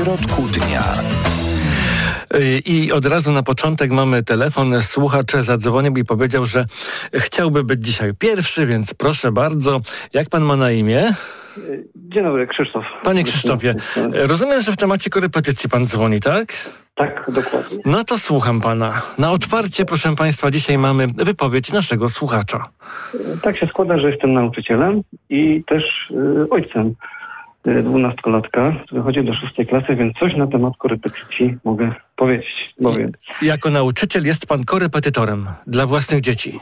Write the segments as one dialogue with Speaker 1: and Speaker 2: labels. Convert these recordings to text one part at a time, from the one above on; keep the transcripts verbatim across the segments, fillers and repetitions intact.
Speaker 1: środku dnia.
Speaker 2: I od razu na początek mamy telefon. Słuchacz zadzwonił i powiedział, że chciałby być dzisiaj pierwszy, więc proszę bardzo. Jak pan ma na imię?
Speaker 3: Dzień dobry, Krzysztof.
Speaker 2: Panie Krzysztofie, rozumiem, że w temacie korepetycji pan dzwoni, tak?
Speaker 3: Tak, dokładnie.
Speaker 2: No to słucham pana. Na otwarcie, proszę państwa, dzisiaj mamy wypowiedź naszego słuchacza.
Speaker 3: Tak się składa, że jestem nauczycielem i też y, ojcem y, dwunastolatka, który chodzi do szóstej klasy, więc coś na temat korepetycji mogę powiedzieć. Bowiem.
Speaker 2: Jako nauczyciel jest pan korepetytorem dla własnych dzieci.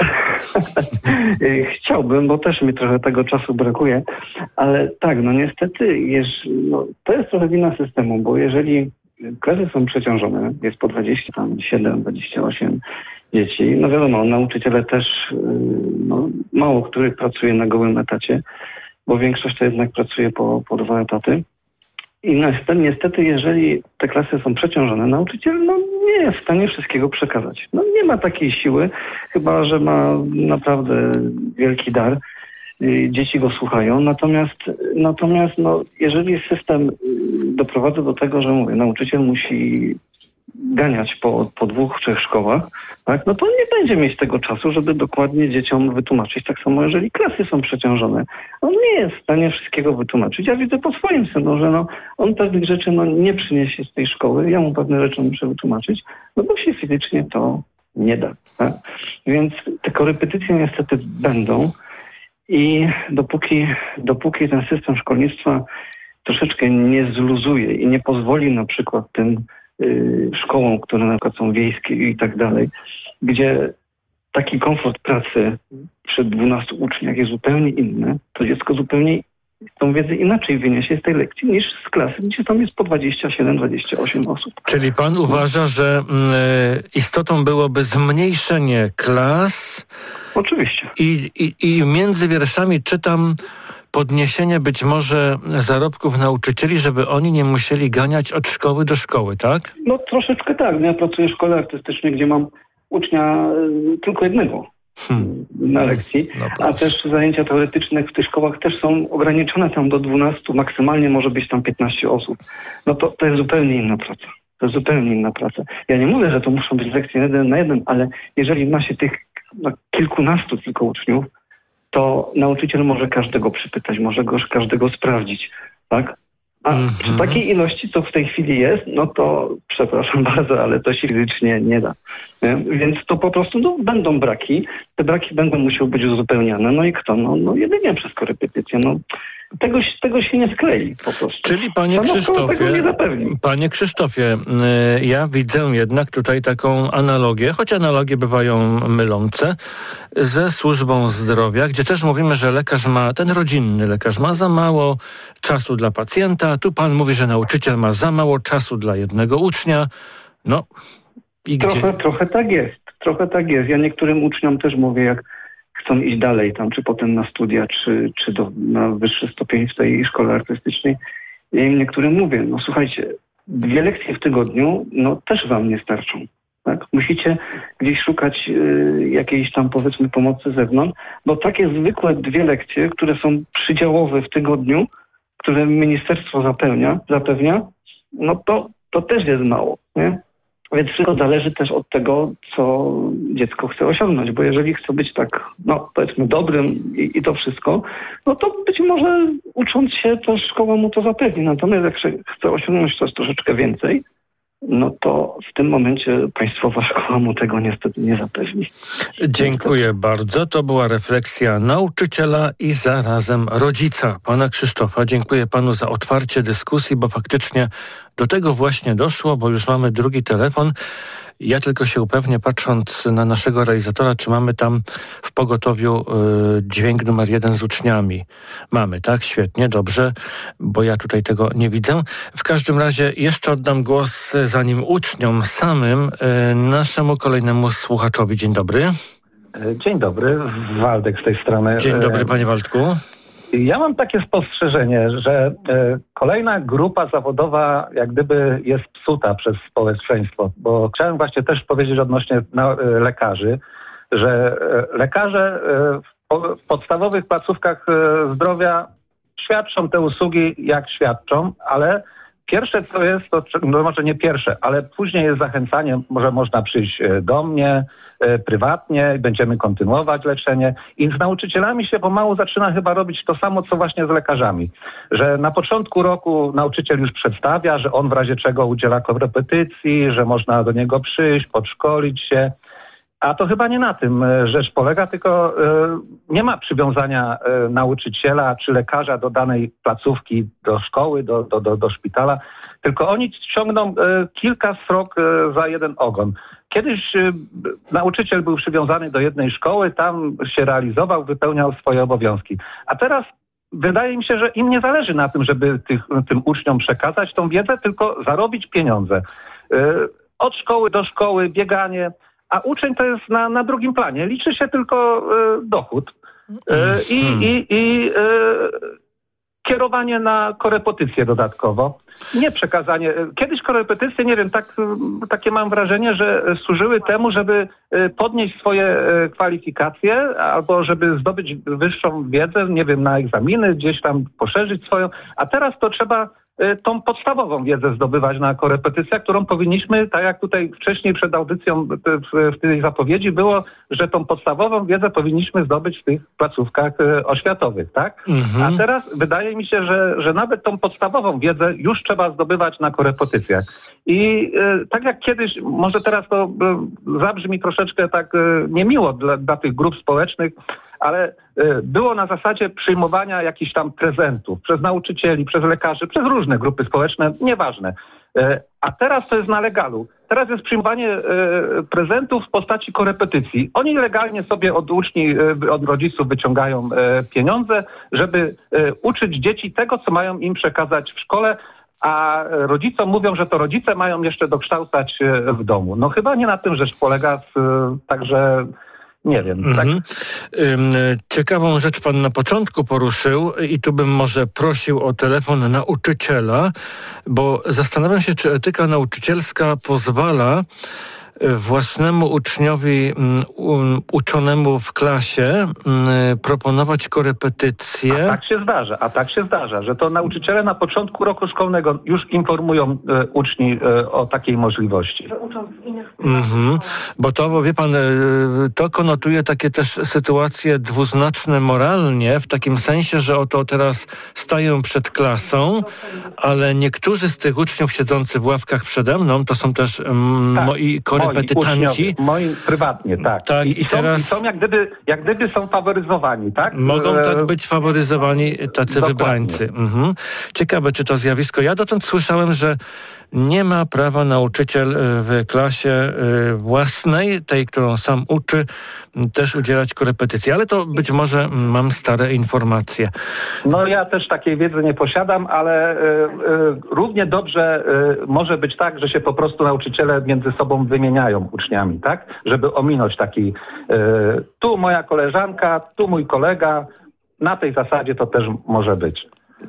Speaker 3: Chciałbym, bo też mi trochę tego czasu brakuje, ale tak, no niestety jeż, no, to jest trochę wina systemu, bo jeżeli klasy są przeciążone, jest po dwadzieścia siedem, dwadzieścia osiem dzieci, no wiadomo, nauczyciele też, no, mało których pracuje na gołym etacie, bo większość to jednak pracuje po, po dwa etaty. I niestety, niestety, jeżeli te klasy są przeciążone, nauczyciel no, nie jest w stanie wszystkiego przekazać. No, nie ma takiej siły, chyba że ma naprawdę wielki dar. Dzieci go słuchają. Natomiast, natomiast no, jeżeli system doprowadza do tego, że mówię, nauczyciel musi ganiać po, po dwóch, trzech szkołach, tak, no to nie będzie mieć tego czasu, żeby dokładnie dzieciom wytłumaczyć. Tak samo, jeżeli klasy są przeciążone. On nie jest w stanie wszystkiego wytłumaczyć. Ja widzę po swoim synu, że no, on pewnych rzeczy no, nie przyniesie z tej szkoły. Ja mu pewne rzeczy muszę wytłumaczyć, no bo się fizycznie to nie da. Tak? Więc te korepetycje niestety będą i dopóki, dopóki ten system szkolnictwa troszeczkę nie zluzuje i nie pozwoli na przykład tym szkołom, które na przykład są wiejskie i tak dalej, gdzie taki komfort pracy przy dwunastu uczniach jest zupełnie inny, to dziecko zupełnie tą wiedzę inaczej wyniesie z tej lekcji niż z klasy, gdzie tam jest po dwadzieścia siedem, dwadzieścia osiem osób.
Speaker 2: Czyli pan uważa, że y, istotą byłoby zmniejszenie klas?
Speaker 3: Oczywiście.
Speaker 2: I, i, i między wierszami czytam podniesienie być może zarobków nauczycieli, żeby oni nie musieli ganiać od szkoły do szkoły, tak?
Speaker 3: No troszeczkę tak. Ja pracuję w szkole artystycznej, gdzie mam ucznia y, tylko jednego hmm. na lekcji, no a też zajęcia teoretyczne w tych szkołach też są ograniczone tam do dwunastu, maksymalnie może być tam piętnaście osób. No to, to jest zupełnie inna praca. To jest zupełnie inna praca. Ja nie mówię, że to muszą być lekcje jeden na jeden, ale jeżeli ma się tych no, kilkunastu tylko uczniów, to nauczyciel może każdego przypytać, może go każdego sprawdzić, tak? A mm-hmm. przy takiej ilości, co w tej chwili jest, no to przepraszam bardzo, ale to się fizycznie nie da. Nie? Więc to po prostu no, będą braki, te braki będą musiały być uzupełniane. No i kto? No, no jedynie przez korepetycję. No, tego, tego się nie sklei po prostu.
Speaker 2: Czyli panie Krzysztofie, panie Krzysztofie, ja widzę jednak tutaj taką analogię, choć analogie bywają mylące, ze służbą zdrowia, gdzie też mówimy, że lekarz ma, ten rodzinny lekarz ma za mało czasu dla pacjenta, a tu pan mówi, że nauczyciel ma za mało czasu dla jednego ucznia. No i
Speaker 3: trochę,
Speaker 2: gdzie?
Speaker 3: Trochę tak jest, trochę tak jest. Ja niektórym uczniom też mówię, jak chcą iść dalej tam, czy potem na studia, czy, czy do, na wyższy stopień w tej szkole artystycznej. Ja im niektórym mówię, no słuchajcie, dwie lekcje w tygodniu, no też wam nie starczą. Tak? Musicie gdzieś szukać y, jakiejś tam powiedzmy pomocy z zewnątrz, bo takie zwykłe dwie lekcje, które są przydziałowe w tygodniu, które ministerstwo zapewnia, zapewnia, no to, to też jest mało, nie? Więc wszystko zależy też od tego, co dziecko chce osiągnąć, bo jeżeli chce być tak, no powiedzmy dobrym i, i to wszystko, no to być może ucząc się, to szkoła mu to zapewni. Natomiast jak chce osiągnąć coś troszeczkę więcej, no to w tym momencie państwowa szkoła mu tego niestety nie zapewni.
Speaker 2: Dziękuję bardzo. To była refleksja nauczyciela i zarazem rodzica, pana Krzysztofa. Dziękuję panu za otwarcie dyskusji, bo faktycznie do tego właśnie doszło, bo już mamy drugi telefon. Ja tylko się upewnię, patrząc na naszego realizatora, czy mamy tam w pogotowiu y, dźwięk numer jeden z uczniami. Mamy, tak? Świetnie, dobrze, bo ja tutaj tego nie widzę. W każdym razie jeszcze oddam głos, zanim uczniom samym, y, naszemu kolejnemu słuchaczowi. Dzień dobry.
Speaker 4: Dzień dobry, Waldek z tej strony.
Speaker 2: Dzień dobry, panie Waldku.
Speaker 4: Ja mam takie spostrzeżenie, że e, kolejna grupa zawodowa jak gdyby jest psuta przez społeczeństwo, bo chciałem właśnie też powiedzieć odnośnie na, e, lekarzy, że e, lekarze e, w, po, w podstawowych placówkach e, zdrowia świadczą te usługi jak świadczą, ale pierwsze co jest, to no może nie pierwsze, ale później jest zachęcanie, może można przyjść do mnie e, prywatnie i będziemy kontynuować leczenie. I z nauczycielami się pomału zaczyna chyba robić to samo, co właśnie z lekarzami. Że na początku roku nauczyciel już przedstawia, że on w razie czego udziela korepetycji, że można do niego przyjść, podszkolić się. A to chyba nie na tym rzecz polega, tylko y, nie ma przywiązania y, nauczyciela czy lekarza do danej placówki, do szkoły, do, do, do, do szpitala, tylko oni ciągną y, kilka srok y, za jeden ogon. Kiedyś y, nauczyciel był przywiązany do jednej szkoły, tam się realizował, wypełniał swoje obowiązki. A teraz wydaje mi się, że im nie zależy na tym, żeby tych, tym uczniom przekazać tą wiedzę, tylko zarobić pieniądze. Y, od szkoły do szkoły, bieganie. A uczeń to jest na, na drugim planie. Liczy się tylko y, dochód y, i, i, i y, kierowanie na korepetycje dodatkowo. Nie przekazanie. Kiedyś korepetycje, nie wiem, tak, takie mam wrażenie, że służyły temu, żeby podnieść swoje kwalifikacje albo żeby zdobyć wyższą wiedzę, nie wiem, na egzaminy, gdzieś tam poszerzyć swoją. A teraz to trzeba tą podstawową wiedzę zdobywać na korepetycjach, którą powinniśmy, tak jak tutaj wcześniej przed audycją w tej zapowiedzi było, że tą podstawową wiedzę powinniśmy zdobyć w tych placówkach oświatowych, tak? Mhm. A teraz wydaje mi się, że, że nawet tą podstawową wiedzę już trzeba zdobywać na korepetycjach. I e, tak jak kiedyś, może teraz to e, zabrzmi troszeczkę tak e, niemiło dla, dla tych grup społecznych, ale e, było na zasadzie przyjmowania jakichś tam prezentów przez nauczycieli, przez lekarzy, przez różne grupy społeczne, nieważne. E, a teraz to jest na legalu. Teraz jest przyjmowanie e, prezentów w postaci korepetycji. Oni legalnie sobie od uczniów, e, od rodziców wyciągają e, pieniądze, żeby e, uczyć dzieci tego, co mają im przekazać w szkole, a rodzicom mówią, że to rodzice mają jeszcze dokształcać w domu. No chyba nie na tym rzecz polega, także nie wiem. Tak? Mhm.
Speaker 2: Ciekawą rzecz pan na początku poruszył i tu bym może prosił o telefon nauczyciela, bo zastanawiam się, czy etyka nauczycielska pozwala własnemu uczniowi um, uczonemu w klasie um, proponować korepetycje.
Speaker 4: A tak się zdarza, a tak się zdarza, że to nauczyciele na początku roku szkolnego już informują e, uczni e, o takiej możliwości.
Speaker 2: Mhm. Bo to, bo wie pan, e, to konotuje takie też sytuacje dwuznaczne moralnie, w takim sensie, że oto teraz stają przed klasą, ale niektórzy z tych uczniów siedzących w ławkach przede mną, to są też um, tak. moi korepetytanci.
Speaker 4: Moi, moi prywatnie, tak.
Speaker 2: tak I, i,
Speaker 4: są,
Speaker 2: teraz...
Speaker 4: i są jak gdyby, jak gdyby są faworyzowani, tak?
Speaker 2: Mogą e... tak być faworyzowani tacy Dokładnie. wybrańcy. Mhm. Ciekawe, czy to zjawisko. Ja dotąd słyszałem, że nie ma prawa nauczyciel w klasie własnej, tej, którą sam uczy, też udzielać korepetycji. Ale to być może mam stare informacje.
Speaker 4: No ja też takiej wiedzy nie posiadam, ale y, y, równie dobrze y, może być tak, że się po prostu nauczyciele między sobą wymieniają uczniami, tak? Żeby ominąć taki y, tu moja koleżanka, tu mój kolega. Na tej zasadzie to też może być.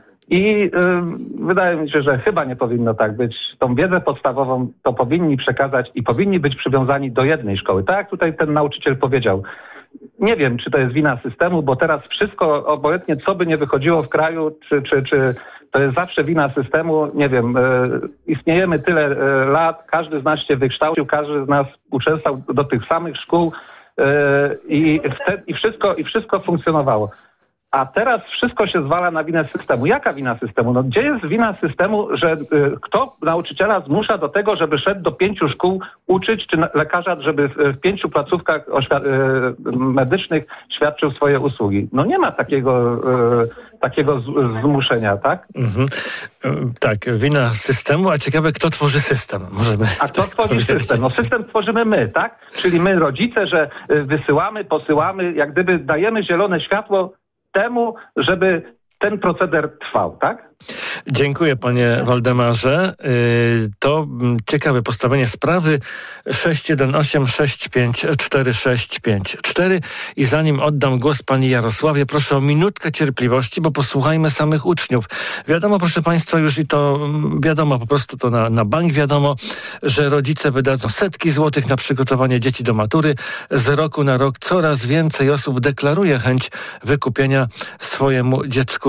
Speaker 4: I y, wydaje mi się, że chyba nie powinno tak być. Tą wiedzę podstawową to powinni przekazać i powinni być przywiązani do jednej szkoły. Tak jak tutaj ten nauczyciel powiedział. Nie wiem, czy to jest wina systemu, bo teraz wszystko, obojętnie co by nie wychodziło w kraju, czy, czy, czy to jest zawsze wina systemu. Nie wiem, y, istniejemy tyle y, lat, każdy z nas się wykształcił, każdy z nas uczęszczał do tych samych szkół y, i, wtedy, i, wszystko, i wszystko funkcjonowało. A teraz wszystko się zwala na winę systemu. Jaka wina systemu? No gdzie jest wina systemu, że y, kto nauczyciela zmusza do tego, żeby szedł do pięciu szkół uczyć, czy lekarza, żeby w, w pięciu placówkach oświ- y, medycznych świadczył swoje usługi? No nie ma takiego, y, takiego z, zmuszenia, tak? Mhm.
Speaker 2: Tak, wina systemu, a ciekawe, kto tworzy system. Możemy
Speaker 4: a kto tak tworzy powiedzieć. system? No system tworzymy my, tak? Czyli my rodzice, że y, wysyłamy, posyłamy, jak gdyby dajemy zielone światło temu, żeby ten proceder trwał, tak?
Speaker 2: Dziękuję, panie Waldemarze. To ciekawe postawienie sprawy. sześć jeden osiem sześć pięć cztery sześć pięć cztery i zanim oddam głos pani Jarosławie, proszę o minutkę cierpliwości, bo posłuchajmy samych uczniów. Wiadomo, proszę państwa, już i to wiadomo, po prostu to na, na bank wiadomo, że rodzice wydadzą setki złotych na przygotowanie dzieci do matury. Z roku na rok coraz więcej osób deklaruje chęć wykupienia swojemu dziecku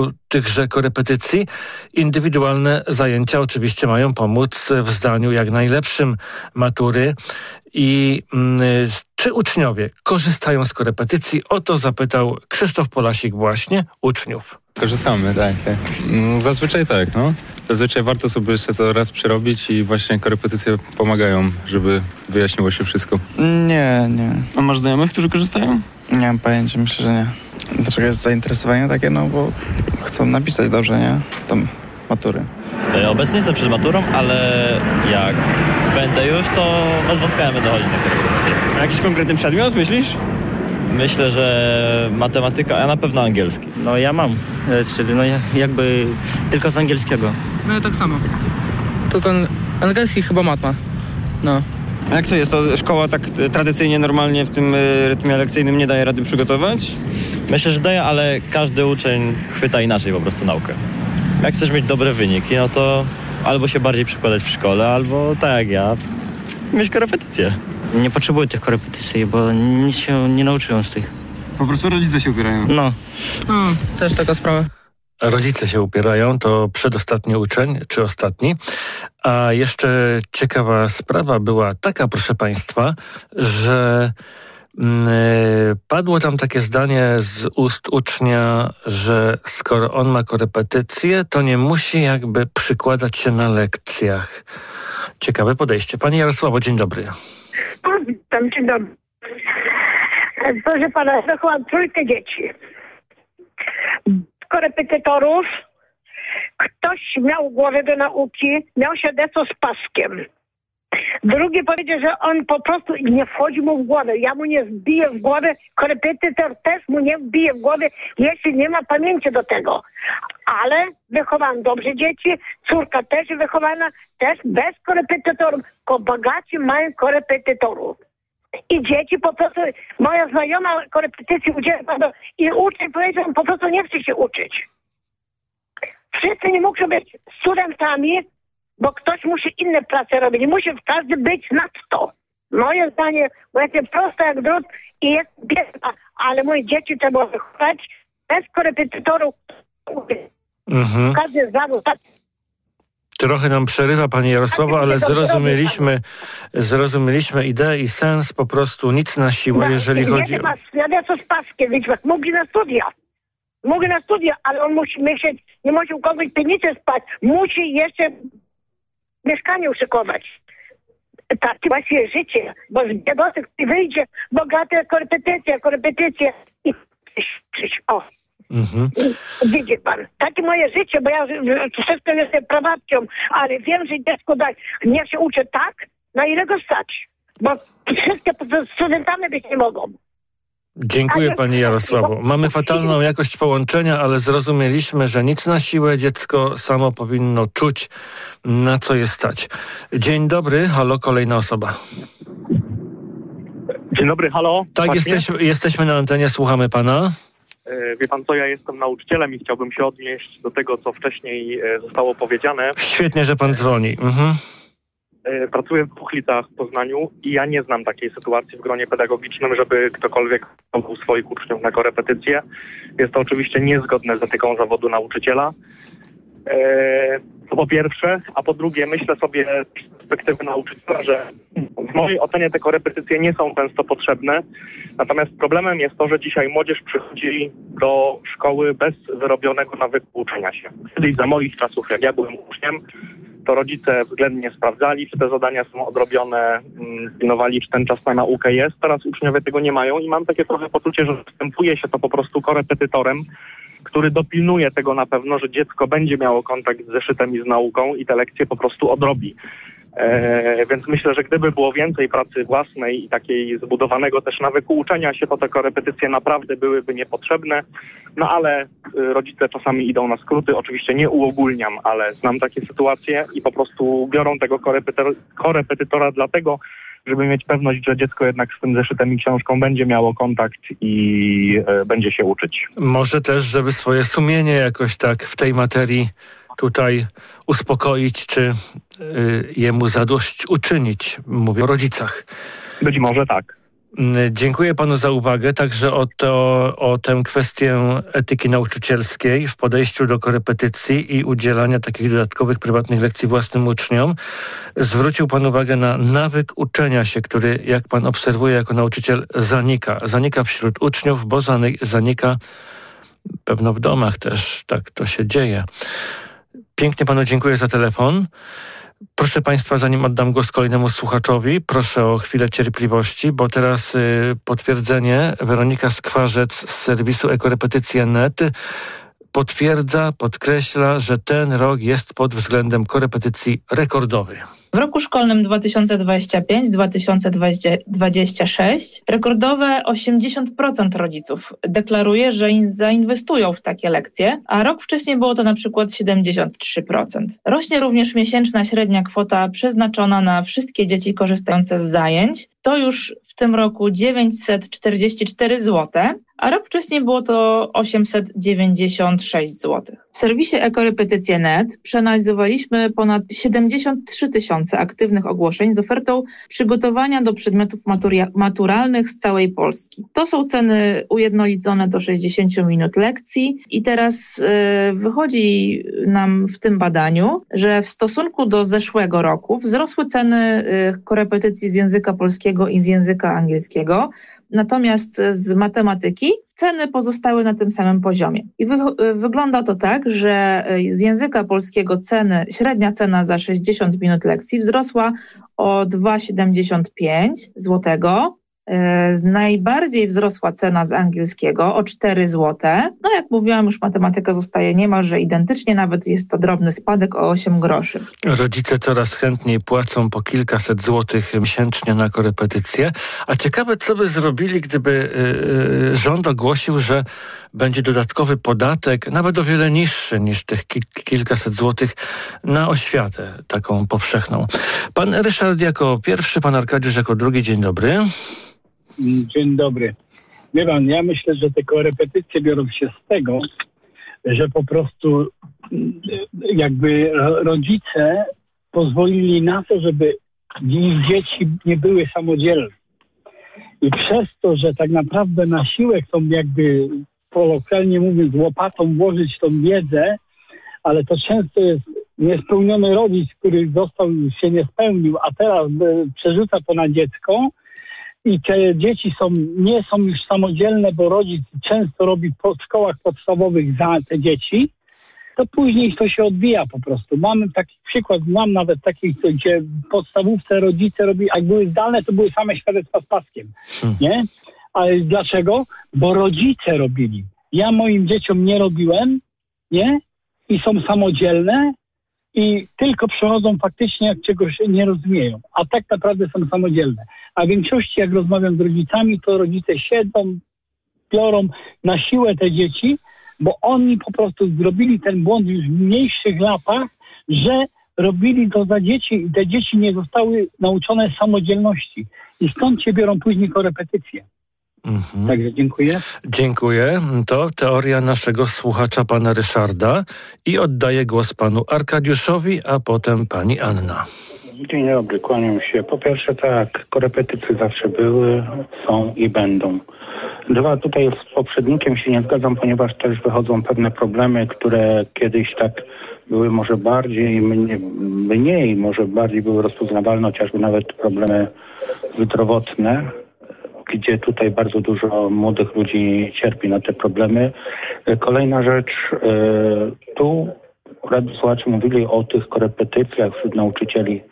Speaker 2: wyniku tychże korepetycji. Indywidualne zajęcia oczywiście mają pomóc w zdaniu jak najlepszym matury. I y, czy uczniowie korzystają z korepetycji? O to zapytał Krzysztof Polasik właśnie uczniów.
Speaker 1: Korzystamy, tak. tak. Zazwyczaj tak, no. Zazwyczaj warto sobie jeszcze to raz przerobić i właśnie korepetycje pomagają, żeby wyjaśniło się wszystko.
Speaker 5: Nie, nie.
Speaker 6: A masz znajomych, którzy korzystają?
Speaker 5: Nie mam pojęcia, myślę, że nie. Dlaczego jest zainteresowanie takie? No bo chcą napisać dobrze, nie? Tam matury.
Speaker 7: Obecnie jestem przed maturą, ale jak będę już, to bez wątpienia będę chodzić na korepetycje.
Speaker 6: A jakiś konkretny przedmiot, myślisz?
Speaker 7: Myślę, że matematyka, a na pewno angielski.
Speaker 8: No ja mam, czyli no jakby tylko z angielskiego.
Speaker 9: No ja tak samo. To ten angielski chyba matma. No.
Speaker 6: A jak to jest? To szkoła tak tradycyjnie, normalnie w tym rytmie lekcyjnym nie daje rady przygotować?
Speaker 7: Myślę, że daje, ale każdy uczeń chwyta inaczej po prostu naukę. Jak chcesz mieć dobre wyniki, no to albo się bardziej przykładać w szkole, albo tak jak ja, mieć korepetycje.
Speaker 8: Nie potrzebuję tych korepetycji, bo nic się nie nauczyłem z tych.
Speaker 6: Po prostu rodzice się upierają.
Speaker 8: No.
Speaker 9: no też taka sprawa.
Speaker 2: Rodzice się upierają, to przedostatni uczeń, czy ostatni. A jeszcze ciekawa sprawa była taka, proszę Państwa, że mm, padło tam takie zdanie z ust ucznia, że skoro on ma korepetycje, to nie musi jakby przykładać się na lekcjach. Ciekawe podejście. Pani Jarosławo, dzień dobry.
Speaker 10: Witam, dzień dobry. Proszę pana, wychowałam trójkę dzieci. Korepetytorów. Ktoś miał głowę do nauki, miał świadectwo z paskiem. Drugi powiedział, że on po prostu nie wchodzi mu w głowę. Ja mu nie wbiję w głowę, korepetytor też mu nie wbije w głowę, jeśli nie ma pamięci do tego. Ale wychowałam dobrze dzieci, córka też wychowana, też bez korepetytorów, bo bogaci mają korepetytorów. I dzieci po prostu, moja znajoma korepetycji udziela i uczeń powiedział, po prostu nie chce się uczyć. Wszyscy nie muszą być studentami, bo ktoś musi inne prace robić. Musi każdy być nad to. Moje zdanie, bo jestem prosta jak drut i jest biedna, ale moje dzieci trzeba wychować bez korepetytorów.
Speaker 2: Mhm.
Speaker 10: Każdy zawód.
Speaker 2: Trochę nam przerywa pani Jarosława, ale zrozumieliśmy, zrozumieliśmy ideę i sens, po prostu nic na siłę, jeżeli chodzi o...
Speaker 10: Ja co z paskiem, wiecie, mogli na studia. Mogli na studia, ale on musi myśleć, nie może u kogoś piwnicy spać, musi jeszcze mieszkanie uszykować. Takie właśnie życie, bo z biedosek wyjdzie bogate korepetycje, korepetycje i o.
Speaker 2: Mhm.
Speaker 10: Widzi pan, takie moje życie, bo ja wszystko jestem prababcią, ale wiem, że dziecko daj, niech się uczy tak, na ile go stać, bo wszystkie studentami być nie mogą.
Speaker 2: Dziękuję pani Jarosławo. Mamy fatalną jakość połączenia, ale zrozumieliśmy, że nic na siłę, dziecko samo powinno czuć, na co je stać. Dzień dobry, halo, kolejna osoba.
Speaker 11: Dzień dobry, halo.
Speaker 2: Tak, jesteśmy, jesteśmy na antenie, słuchamy pana.
Speaker 11: Wie pan co, ja jestem nauczycielem i chciałbym się odnieść do tego, co wcześniej zostało powiedziane.
Speaker 2: Świetnie, że pan dzwoni. Mhm.
Speaker 11: Pracuję w dwóch liceach w Poznaniu i ja nie znam takiej sytuacji w gronie pedagogicznym, żeby ktokolwiek powołał swoich uczniów na korepetycje. Jest to oczywiście niezgodne z etyką zawodu nauczyciela. To po pierwsze, a po drugie myślę sobie z perspektywy nauczyciela, że w mojej ocenie te korepetycje nie są często potrzebne. Natomiast problemem jest to, że dzisiaj młodzież przychodzi do szkoły bez wyrobionego nawyku uczenia się. Kiedyś za moich czasów, jak ja byłem uczniem, to rodzice względnie sprawdzali, czy te zadania są odrobione, pilnowali, czy ten czas na naukę jest. Teraz uczniowie tego nie mają i mam takie trochę poczucie, że wstępuje się to po prostu korepetytorem, który dopilnuje tego na pewno, że dziecko będzie miało kontakt z zeszytem i z nauką i te lekcje po prostu odrobi. E, więc myślę, że gdyby było więcej pracy własnej i takiej zbudowanego też nawyku uczenia się, to te korepetycje naprawdę byłyby niepotrzebne. No ale y, rodzice czasami idą na skróty, oczywiście nie uogólniam, ale znam takie sytuacje i po prostu biorą tego korepetytor, korepetytora dlatego, żeby mieć pewność, że dziecko jednak z tym zeszytem i książką będzie miało kontakt i y, będzie się uczyć.
Speaker 2: Może też, żeby swoje sumienie jakoś tak w tej materii tutaj uspokoić, czy y, jemu zadość uczynić. Mówię o rodzicach.
Speaker 11: Być może tak.
Speaker 2: Dziękuję panu za uwagę, także o, to, o tę kwestię etyki nauczycielskiej w podejściu do korepetycji i udzielania takich dodatkowych prywatnych lekcji własnym uczniom. Zwrócił pan uwagę na nawyk uczenia się, który, jak pan obserwuje jako nauczyciel, zanika. Zanika wśród uczniów, bo zanika pewno w domach też, tak to się dzieje. Pięknie panu dziękuję za telefon. Proszę państwa, zanim oddam głos kolejnemu słuchaczowi, proszę o chwilę cierpliwości, bo teraz y, potwierdzenie. Weronika Skwarzec z serwisu ekorepetycje kropka net potwierdza, podkreśla, że ten rok jest pod względem korepetycji rekordowy.
Speaker 12: W roku szkolnym dwa tysiące dwudziestym piątym dwa tysiące dwudziestym szóstym rekordowe osiemdziesiąt procent rodziców deklaruje, że zainwestują w takie lekcje, a rok wcześniej było to na przykład siedemdziesiąt trzy procent. Rośnie również miesięczna średnia kwota przeznaczona na wszystkie dzieci korzystające z zajęć. To już w tym roku dziewięćset czterdzieści cztery złote, a rok wcześniej było to osiemset dziewięćdziesiąt sześć złotych. W serwisie ekorepetycje kropka net przeanalizowaliśmy ponad siedemdziesiąt trzy tysiące aktywnych ogłoszeń z ofertą przygotowania do przedmiotów maturia- maturalnych z całej Polski. To są ceny ujednolicone do sześćdziesiąt minut lekcji i teraz yy, wychodzi nam w tym badaniu, że w stosunku do zeszłego roku wzrosły ceny yy, korepetycji z języka polskiego i z języka angielskiego, natomiast z matematyki ceny pozostały na tym samym poziomie. I wy- wygląda to tak, że z języka polskiego ceny, średnia cena za sześćdziesiąt minut lekcji wzrosła o dwa przecinek siedemdziesiąt pięć złotego. Najbardziej wzrosła cena z angielskiego o cztery złote. No jak mówiłam, już matematyka zostaje niemalże identycznie, nawet jest to drobny spadek o osiem groszy.
Speaker 2: Rodzice coraz chętniej płacą po kilkaset złotych miesięcznie na korepetycje. A ciekawe, co by zrobili, gdyby yy, rząd ogłosił, że będzie dodatkowy podatek, nawet o wiele niższy niż tych ki- kilkaset złotych na oświatę taką powszechną. Pan Ryszard jako pierwszy, pan Arkadiusz jako drugi. Dzień dobry.
Speaker 13: Dzień dobry. Wie pan, ja myślę, że te korepetycje biorą się z tego, że po prostu jakby rodzice pozwolili na to, żeby ich dzieci nie były samodzielne. I przez to, że tak naprawdę na siłę chcą jakby kolokwialnie mówiąc łopatą włożyć tą wiedzę, ale to często jest niespełniony rodzic, który został, się nie spełnił, a teraz przerzuca to na dziecko, i te dzieci są, nie są już samodzielne, bo rodzic często robi po szkołach podstawowych za te dzieci, to później to się odbija po prostu. Mamy taki przykład, mam nawet takich, gdzie w podstawówce rodzice robili, jak były zdalne, to były same świadectwa z paskiem, hmm. nie? Ale dlaczego? Bo rodzice robili. Ja moim dzieciom nie robiłem, nie? I są samodzielne, i tylko przychodzą faktycznie, jak czegoś nie rozumieją. A tak naprawdę są samodzielne. A w większości, jak rozmawiam z rodzicami, to rodzice siedzą, biorą na siłę te dzieci, bo oni po prostu zrobili ten błąd już w mniejszych latach, że robili to za dzieci i te dzieci nie zostały nauczone samodzielności. I stąd się biorą później korepetycje. Mhm. Także dziękuję.
Speaker 2: Dziękuję. To teoria naszego słuchacza, pana Ryszarda. I oddaję głos panu Arkadiuszowi, a potem pani Anna.
Speaker 14: Dzień dobry, kłaniam się. Po pierwsze tak, korepetycje zawsze były, są i będą. Dwa, tutaj z poprzednikiem się nie zgadzam, ponieważ też wychodzą pewne problemy, które kiedyś tak były może bardziej, mniej, mniej może bardziej były rozpoznawalne, chociażby nawet problemy zdrowotne, gdzie tutaj bardzo dużo młodych ludzi cierpi na te problemy. Kolejna rzecz, tu słuchacze mówili o tych korepetycjach wśród nauczycieli.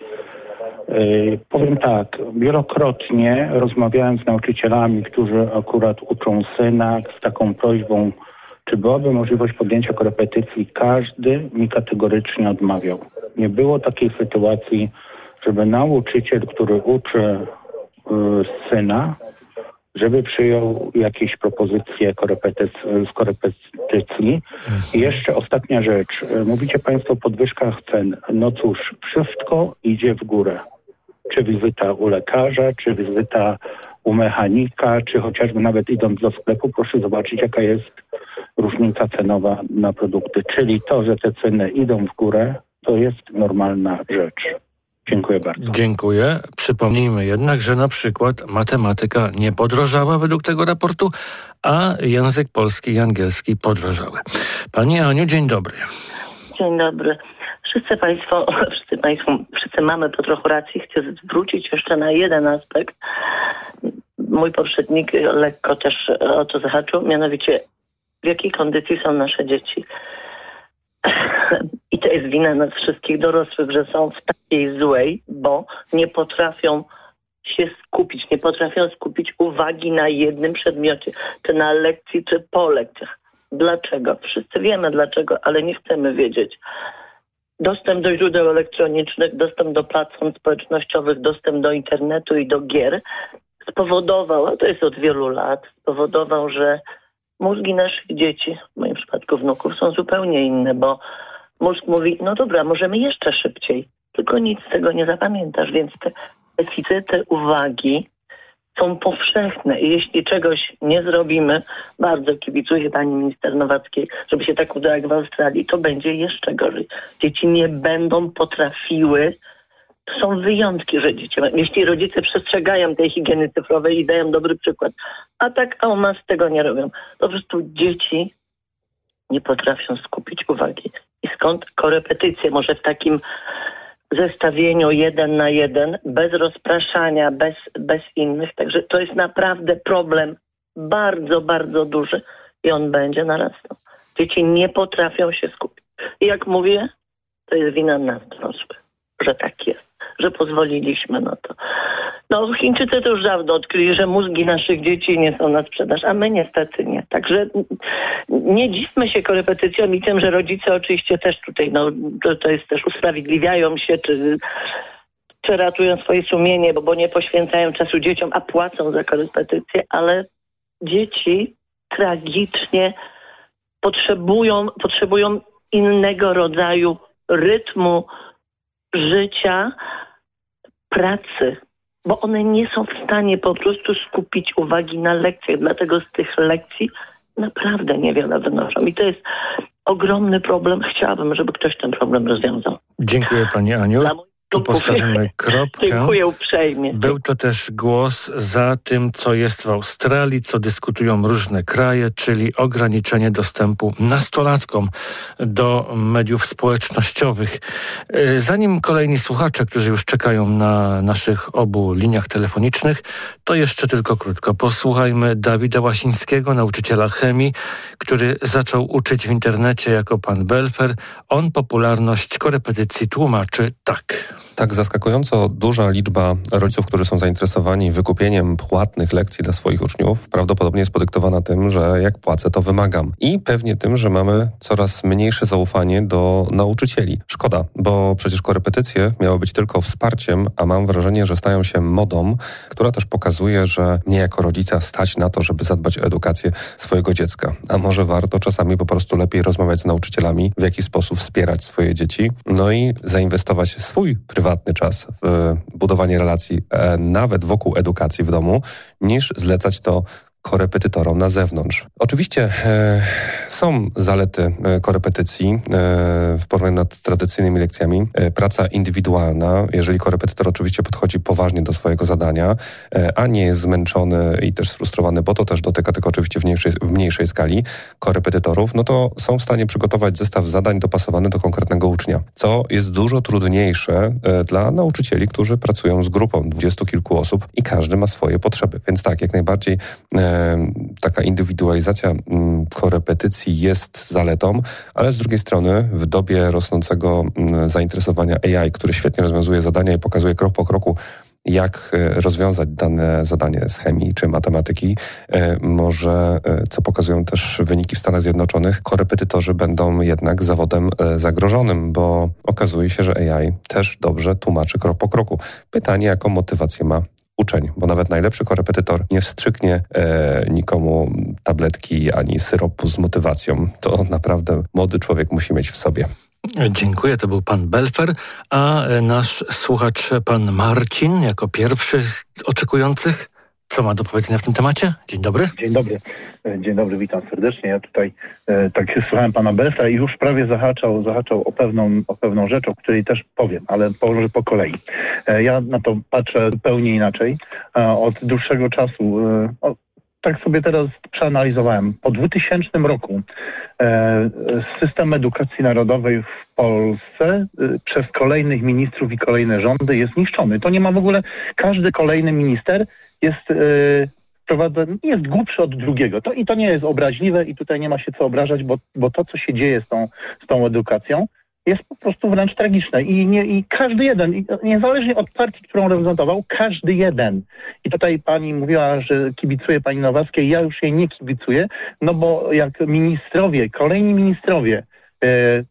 Speaker 14: Powiem tak, wielokrotnie rozmawiałem z nauczycielami, którzy akurat uczą syna z taką prośbą, czy byłaby możliwość podjęcia korepetycji. Każdy mi kategorycznie odmawiał. Nie było takiej sytuacji, żeby nauczyciel, który uczy syna, żeby przyjął jakieś propozycje korepetyc- z korepetycji. I jeszcze ostatnia rzecz. Mówicie państwo o podwyżkach cen. No cóż, wszystko idzie w górę. Czy wizyta u lekarza, czy wizyta u mechanika, czy chociażby nawet idąc do sklepu, proszę zobaczyć, jaka jest różnica cenowa na produkty. Czyli to, że te ceny idą w górę, to jest normalna rzecz. Dziękuję bardzo.
Speaker 2: Dziękuję. Przypomnijmy jednak, że na przykład matematyka nie podrożała według tego raportu, a język polski i angielski podrożały. Pani Aniu, dzień dobry.
Speaker 15: Dzień dobry. Wszyscy Państwo, wszyscy Państwo, wszyscy mamy po trochu racji. Chcę zwrócić jeszcze na jeden aspekt. Mój poprzednik lekko też o to zahaczył, mianowicie w jakiej kondycji są nasze dzieci. I to jest wina nas wszystkich dorosłych, że są w takiej złej, bo nie potrafią się skupić, nie potrafią skupić uwagi na jednym przedmiocie, czy na lekcji, czy po lekcjach. Dlaczego? Wszyscy wiemy dlaczego, ale nie chcemy wiedzieć. Dostęp do źródeł elektronicznych, dostęp do platform społecznościowych, dostęp do internetu i do gier spowodował, a to jest od wielu lat, spowodował, że mózgi naszych dzieci, w moim przypadku wnuków, są zupełnie inne, bo mózg mówi, no dobra, możemy jeszcze szybciej, tylko nic z tego nie zapamiętasz, więc te deficyty uwagi są powszechne i jeśli czegoś nie zrobimy, bardzo kibicuję pani minister Nowackiej, żeby się tak udało jak w Australii, to będzie jeszcze gorzej. Dzieci nie będą potrafiły. To są wyjątki, że dzieci, jeśli rodzice przestrzegają tej higieny cyfrowej i dają dobry przykład, a tak a u nas tego nie robią. Po prostu dzieci nie potrafią skupić uwagi. I skąd korepetycje? Może w takim zestawieniu jeden na jeden, bez rozpraszania, bez, bez innych. Także to jest naprawdę problem bardzo, bardzo duży i on będzie narastał. Dzieci nie potrafią się skupić. I jak mówię, to jest wina nas dorosłych, że tak jest, że pozwoliliśmy na to. No Chińczycy to już dawno odkryli, że mózgi naszych dzieci nie są na sprzedaż, a my niestety nie. Także nie dziwmy się korepetycjom i tym, że rodzice oczywiście też tutaj, no to, to jest też usprawiedliwiają się, czy, czy ratują swoje sumienie, bo, bo nie poświęcają czasu dzieciom, a płacą za korepetycje, ale dzieci tragicznie potrzebują, potrzebują innego rodzaju rytmu życia, pracy, bo one nie są w stanie po prostu skupić uwagi na lekcjach, dlatego z tych lekcji naprawdę niewiele wynoszą. I to jest ogromny problem. Chciałabym, żeby ktoś ten problem rozwiązał.
Speaker 2: Dziękuję pani Aniu. Tu postawimy kropkę.
Speaker 15: Dziękuję uprzejmie.
Speaker 2: Był to też głos za tym, co jest w Australii, co dyskutują różne kraje, czyli ograniczenie dostępu nastolatkom do mediów społecznościowych. Zanim kolejni słuchacze, którzy już czekają na naszych obu liniach telefonicznych, to jeszcze tylko krótko posłuchajmy Dawida Łasińskiego, nauczyciela chemii, który zaczął uczyć w internecie jako pan Belfer. On popularność korepetycji tłumaczy tak.
Speaker 16: Tak zaskakująco duża liczba rodziców, którzy są zainteresowani wykupieniem płatnych lekcji dla swoich uczniów, prawdopodobnie jest podyktowana tym, że jak płacę, to wymagam. I pewnie tym, że mamy coraz mniejsze zaufanie do nauczycieli. Szkoda, bo przecież korepetycje miały być tylko wsparciem, a mam wrażenie, że stają się modą, która też pokazuje, że mnie jako rodzica stać na to, żeby zadbać o edukację swojego dziecka. A może warto czasami po prostu lepiej rozmawiać z nauczycielami, w jaki sposób wspierać swoje dzieci, no i zainwestować w swój prywatny czas w budowanie relacji e, nawet wokół edukacji w domu, niż zlecać to korepetytorom na zewnątrz. Oczywiście e, są zalety e, korepetycji e, w porównaniu nad tradycyjnymi lekcjami. E, praca indywidualna, jeżeli korepetytor oczywiście podchodzi poważnie do swojego zadania, e, a nie jest zmęczony i też sfrustrowany, bo to też dotyka tylko oczywiście w mniejszej, w mniejszej skali korepetytorów, no to są w stanie przygotować zestaw zadań dopasowany do konkretnego ucznia, co jest dużo trudniejsze e, dla nauczycieli, którzy pracują z grupą dwudziestu kilku osób i każdy ma swoje potrzeby. Więc tak, jak najbardziej e, taka indywidualizacja korepetycji jest zaletą, ale z drugiej strony w dobie rosnącego zainteresowania A I, które świetnie rozwiązuje zadania i pokazuje krok po kroku, jak rozwiązać dane zadanie z chemii czy matematyki, może, co pokazują też wyniki w Stanach Zjednoczonych, korepetytorzy będą jednak zawodem zagrożonym, bo okazuje się, że A I też dobrze tłumaczy krok po kroku. Pytanie, jaką motywację ma uczeń, bo nawet najlepszy korepetytor nie wstrzyknie e, nikomu tabletki ani syropu z motywacją. To naprawdę młody człowiek musi mieć w sobie.
Speaker 2: Dziękuję, to był pan Belfer, a nasz słuchacz, pan Marcin, jako pierwszy z oczekujących. co ma do powiedzenia w tym temacie? Dzień dobry.
Speaker 17: Dzień dobry. Dzień dobry, witam serdecznie. Ja tutaj e, tak słuchałem pana Belsa i już prawie zahaczał, zahaczał o pewną, o pewną rzecz, o której też powiem, ale może po kolei. E, ja na to patrzę zupełnie inaczej. E, od dłuższego czasu, e, o, tak sobie teraz przeanalizowałem. Po dwutysięcznym roku e, system edukacji narodowej w Polsce e, przez kolejnych ministrów i kolejne rządy jest niszczony. To nie ma w ogóle, każdy kolejny minister jest... E, jest głupszy od drugiego. To, I to nie jest obraźliwe i tutaj nie ma się co obrażać, bo, bo to, co się dzieje z tą, z tą edukacją, jest po prostu wręcz tragiczne. I, nie, i każdy jeden, i niezależnie od partii, którą reprezentował, każdy jeden. I tutaj pani mówiła, że kibicuje pani Nowackiej. Ja już jej nie kibicuję, no bo jak ministrowie, kolejni ministrowie, e,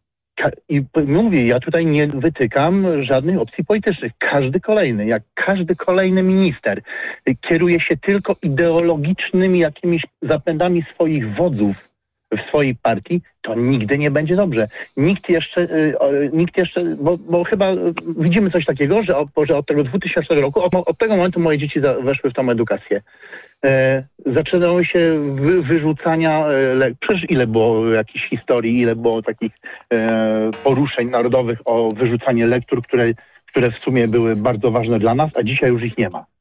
Speaker 17: I mówię, ja tutaj nie wytykam żadnych opcji politycznych. Każdy kolejny, jak każdy kolejny minister kieruje się tylko ideologicznymi jakimiś zapędami swoich wodzów w swojej partii, to nigdy nie będzie dobrze. Nikt jeszcze, nikt jeszcze bo, bo chyba widzimy coś takiego, że, że od tego dwutysięcznego roku, od, od tego momentu moje dzieci weszły w tą edukację. E, zaczynały się wy, wyrzucania, e, przecież ile było jakichś historii, ile było takich e, poruszeń narodowych o wyrzucanie lektur, które, które w sumie były bardzo ważne dla nas, a dzisiaj już ich nie ma.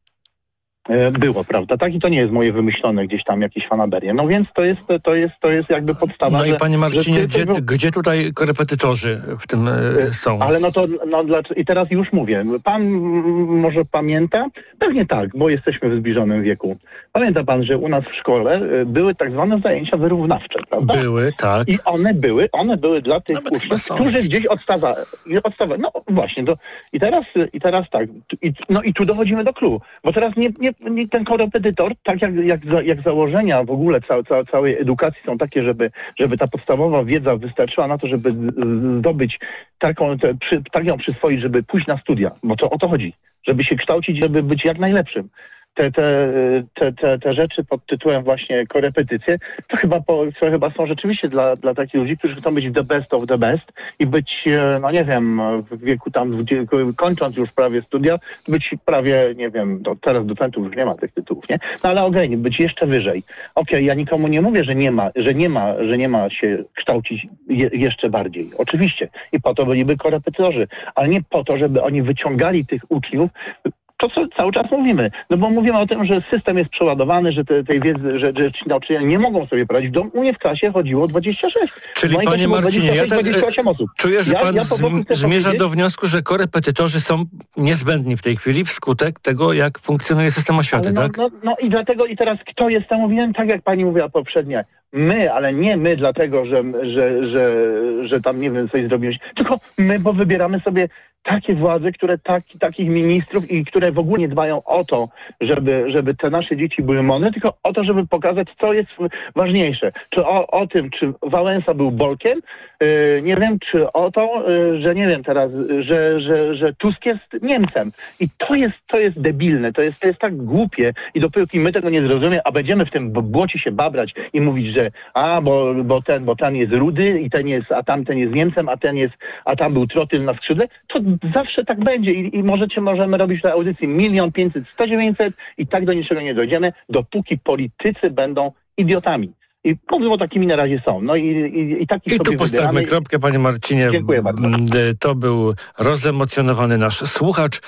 Speaker 17: E, było, prawda? Tak, i to nie jest moje wymyślone gdzieś tam jakieś fanaberie. No więc to jest, to jest, to jest jakby podstawa.
Speaker 2: No i
Speaker 17: że,
Speaker 2: panie Marcinie, gdzie,
Speaker 17: tego...
Speaker 2: gdzie tutaj korepetytorzy w tym e, są?
Speaker 17: Ale no to, no i teraz już mówię, pan może pamięta, pewnie tak, bo jesteśmy w zbliżonym wieku. Pamięta pan, że u nas w szkole były tak zwane zajęcia wyrównawcze, prawda?
Speaker 2: Były, tak.
Speaker 17: I one były, one były dla tych
Speaker 2: Nawet
Speaker 17: uczniów, którzy gdzieś odstawa, odstawa, no właśnie, to, i teraz, i teraz tak, i, no i tu dochodzimy do clou, bo teraz nie, nie, nie ten korepetytor, tak jak, jak, jak założenia w ogóle ca, ca, całej edukacji są takie, żeby, żeby ta podstawowa wiedza wystarczyła na to, żeby zdobyć taką, te, przy, tak ją przyswoić, żeby pójść na studia, bo to o to chodzi, żeby się kształcić, żeby być jak najlepszym. Te, te, te, te, te rzeczy pod tytułem właśnie korepetycje, to chyba, po, to chyba są rzeczywiście dla, dla takich ludzi, którzy chcą być the best of the best i być, no nie wiem, w wieku tam, kończąc już prawie studia, być prawie, nie wiem, to teraz docentów już nie ma tych tytułów, nie? No ale okej, okay, być jeszcze wyżej. Okej, okay, ja nikomu nie mówię, że nie ma, że nie ma, że nie ma się kształcić je, jeszcze bardziej. Oczywiście. I po to byliby korepetytorzy, ale nie po to, żeby oni wyciągali tych uczniów. To, co cały czas mówimy. No bo mówimy o tym, że system jest przeładowany, że te, tej wiedzy, że, że ci nauczyciele nie mogą sobie poradzić. Do mnie w klasie chodziło dwadzieścia sześć.
Speaker 2: Czyli panie Marcinie, ja tak
Speaker 17: osób.
Speaker 2: czuję, że
Speaker 17: ja,
Speaker 2: pan
Speaker 17: ja
Speaker 2: zmierza do wniosku, że korepetytorzy są niezbędni w tej chwili wskutek tego, jak funkcjonuje system oświaty,
Speaker 17: no,
Speaker 2: tak?
Speaker 17: No, no i dlatego i teraz kto jest temu winien? Tak jak pani mówiła poprzednio. My, ale nie my dlatego, że, że, że, że tam nie wiem, coś zrobiłeś, tylko my, bo wybieramy sobie takie władze, które tak, takich ministrów i które w ogóle nie dbają o to, żeby, żeby te nasze dzieci były mądre, tylko o to, żeby pokazać, co jest ważniejsze. Czy o, o tym, czy Wałęsa był Bolkiem, yy, nie wiem, czy o to, yy, że nie wiem teraz, że, że, że Tusk jest Niemcem. I to jest, to jest debilne, to jest, to jest tak głupie i dopóki my tego nie zrozumiemy, a będziemy w tym błocie się babrać i mówić, że a, bo, bo ten, bo ten jest rudy i ten jest, a tamten jest Niemcem, a ten jest, a tam był trotyl na skrzydle, to zawsze tak będzie i, i możecie, możemy robić na audycji milion pięćset, sto dziewięćset i tak do niczego nie dojdziemy, dopóki politycy będą idiotami. I mówią, takimi na razie są. No i, i, i takich
Speaker 2: I tu postawmy
Speaker 17: wybieramy.
Speaker 2: kropkę, panie Marcinie.
Speaker 17: Dziękuję bardzo.
Speaker 2: To był rozemocjonowany nasz słuchacz.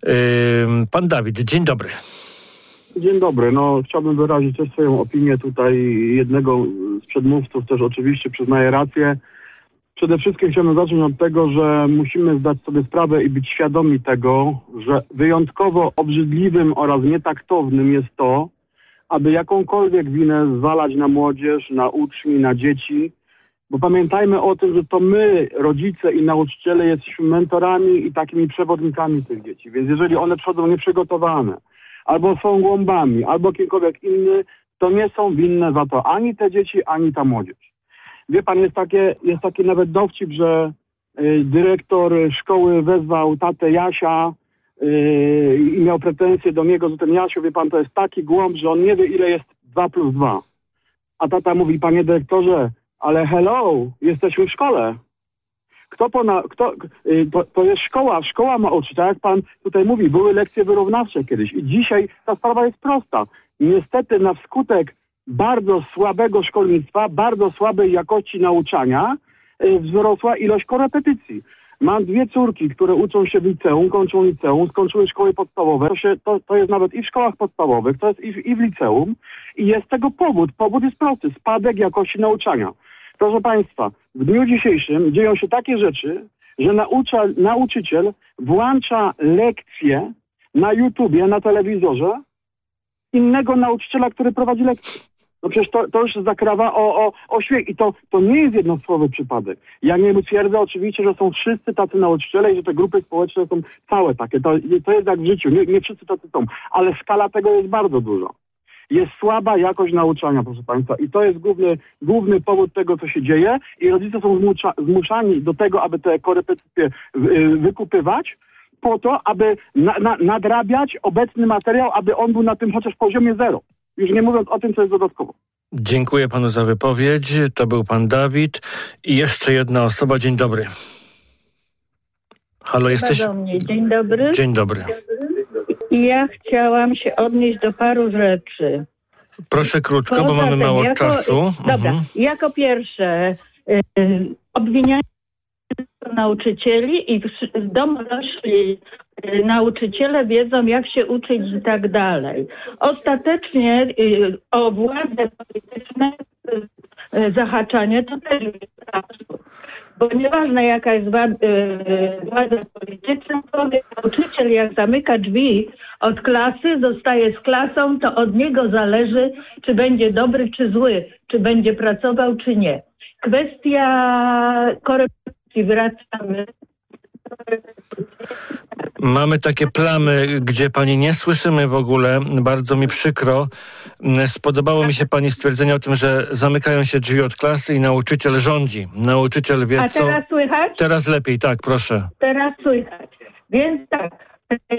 Speaker 2: Pan Dawid, dzień dobry.
Speaker 18: Dzień dobry. No, chciałbym wyrazić też swoją opinię tutaj. Jednego z przedmówców też oczywiście przyznaję rację. Przede wszystkim chciałbym zacząć od tego, że musimy zdać sobie sprawę i być świadomi tego, że wyjątkowo obrzydliwym oraz nietaktownym jest to, aby jakąkolwiek winę zwalać na młodzież, na uczniów, na dzieci. Bo pamiętajmy o tym, że to my, rodzice i nauczyciele, jesteśmy mentorami i takimi przewodnikami tych dzieci. Więc jeżeli one przychodzą nieprzygotowane, albo są głąbami, albo kimkolwiek inny, to nie są winne za to ani te dzieci, ani ta młodzież. Wie pan, jest, takie, jest taki nawet dowcip, że y, dyrektor szkoły wezwał tatę Jasia y, i miał pretensje do niego, że ten Jasiu, wie pan, to jest taki głąb, że on nie wie, ile jest dwa plus dwa. A tata mówi, panie dyrektorze, ale hello, jesteśmy w szkole. Kto, pona, kto to, to jest szkoła, szkoła ma uczyć, tak jak pan tutaj mówi, były lekcje wyrównawcze kiedyś i dzisiaj ta sprawa jest prosta. Niestety na skutek bardzo słabego szkolnictwa, bardzo słabej jakości nauczania wzrosła ilość korepetycji. Mam dwie córki, które uczą się w liceum, kończą liceum, skończyły szkoły podstawowe. To, się, to, to jest nawet i w szkołach podstawowych, to jest i w, i w liceum. I jest tego powód. Powód jest prosty. Spadek jakości nauczania. Proszę Państwa, w dniu dzisiejszym dzieją się takie rzeczy, że naucza, nauczyciel włącza lekcje na YouTubie, na telewizorze innego nauczyciela, który prowadzi lekcję. No przecież to, to już zakrawa o, o, o śmiech. I to, to nie jest jednostkowy przypadek. Ja nie twierdzę oczywiście, że są wszyscy tacy nauczyciele i że te grupy społeczne są całe takie. To, to jest jak w życiu. Nie, nie wszyscy tacy są. Ale skala tego jest bardzo duża. Jest słaba jakość nauczania, proszę Państwa. I to jest główny, główny powód tego, co się dzieje. I rodzice są zmusza, zmuszani do tego, aby te korepetycje wykupywać po to, aby na, na, nadrabiać obecny materiał, aby on był na tym chociaż poziomie zero. Już nie mówiąc o tym, co jest dodatkowo.
Speaker 2: Dziękuję panu za wypowiedź. To był pan Dawid. I jeszcze jedna osoba. Dzień dobry. Halo, jesteś?
Speaker 19: Do mnie. Dzień dobry.
Speaker 2: Dzień dobry.
Speaker 19: Ja chciałam się odnieść do paru rzeczy.
Speaker 2: Proszę krótko,
Speaker 19: Poza
Speaker 2: bo mamy
Speaker 19: tym,
Speaker 2: mało
Speaker 19: jako,
Speaker 2: czasu.
Speaker 19: Dobra.
Speaker 2: Mhm.
Speaker 19: Jako pierwsze y, obwinianie nauczycieli i dorośli nauczyciele wiedzą, jak się uczyć i tak dalej. Ostatecznie y, o władze polityczne y, zahaczanie to też jest absurd. Bo nieważne jaka jest władza, y, władza polityczna, powie nauczyciel jak zamyka drzwi od klasy, zostaje z klasą, to od niego zależy, czy będzie dobry, czy zły, czy będzie pracował, czy nie. Kwestia korepetycji, wracamy.
Speaker 2: Mamy takie plamy, gdzie pani nie słyszymy w ogóle. Bardzo mi przykro. Spodobało mi się pani stwierdzenie o tym, że zamykają się drzwi od klasy i nauczyciel rządzi. Nauczyciel wie
Speaker 19: A
Speaker 2: co...
Speaker 19: teraz słychać?
Speaker 2: Teraz lepiej, tak, proszę.
Speaker 19: Teraz słychać. Więc tak.